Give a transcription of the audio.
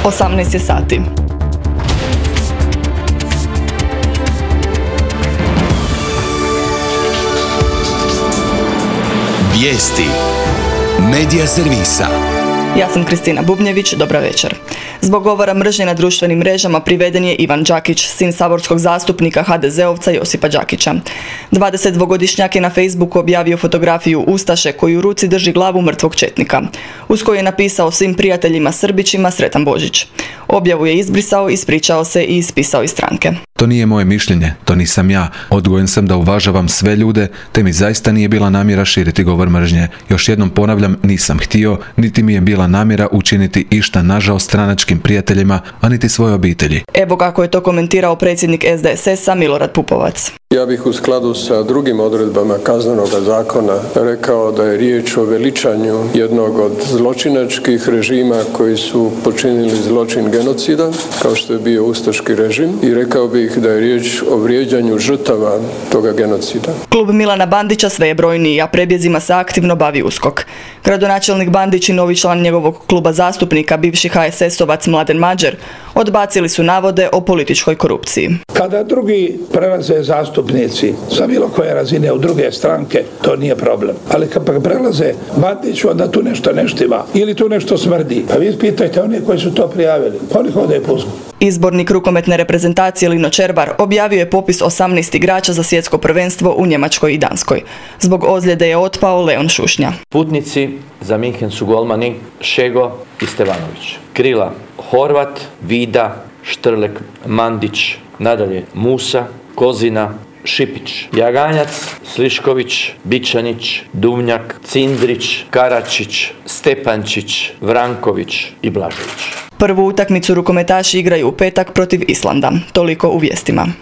18 je sati. Vijesti Medija servisa. Ja sam Kristina Bubnjević, dobra večer. Zbog govora mržnje na društvenim mrežama priveden je Ivan Đakić, sin saborskog zastupnika HDZ-ovca Josipa Đakića. 22-godišnjak je na Facebooku objavio fotografiju ustaše koju u ruci drži glavu mrtvog četnika, uz koju je napisao svim prijateljima Srbićima sretan Božić. Objavu je izbrisao, ispričao se i ispisao iz stranke. To nije moje mišljenje, to nisam ja. Odgojen sam da uvažavam sve ljude, te mi zaista nije bila namjera širiti govor mržnje. Još jednom ponavljam, nisam htio, niti mi je bila namjera učiniti išta nažao stranačkim prijateljima, a niti svoje obitelji. Evo kako je to komentirao predsjednik SDSS-a Milorad Pupovac. Ja bih u skladu sa drugim odredbama Kaznenog zakona rekao da je riječ o veličanju jednog od zločinačkih režima koji su počinili zločin genocida, kao što je bio ustaški režim, i rekao bih da je riječ o vrijeđanju žrtava toga genocida. Klub Milana Bandića sve je brojniji, a prebjezima se aktivno bavi USKOK. Gradonačelnik Bandić i novi član njegovog kluba zastupnika, bivši HSS-ovac Mladen Mađer, odbacili su navode o političkoj korupciji. Kada drugi prelaze zastupnici sa bilo koje razine u druge stranke, to nije problem. Ali kad prelaze Bandiću, onda tu nešto ne štima. Ili tu nešto smrdi. Pa vi pitajte one koji su to prijavili. Pa oni hodaju po USKOK. Izbornik rukometne reprezentacije Lino Červar objavio je popis 18 igrača za svjetsko prvenstvo u Njemačkoj i Danskoj. Zbog ozljede je otpao Leon Šušnja. Putnici za Minhen su golmani Šego i Stevanović. Krila Horvat, Vida, Štrlek, Mandić, nadalje Musa, Kozina, Šipić, Jaganjac, Slišković, Bičanić, Duvnjak, Cindrić, Karačić, Stepančić, Vranković i Blažević. Prvu utakmicu rukometaši igraju u petak protiv Islanda. Toliko u vijestima.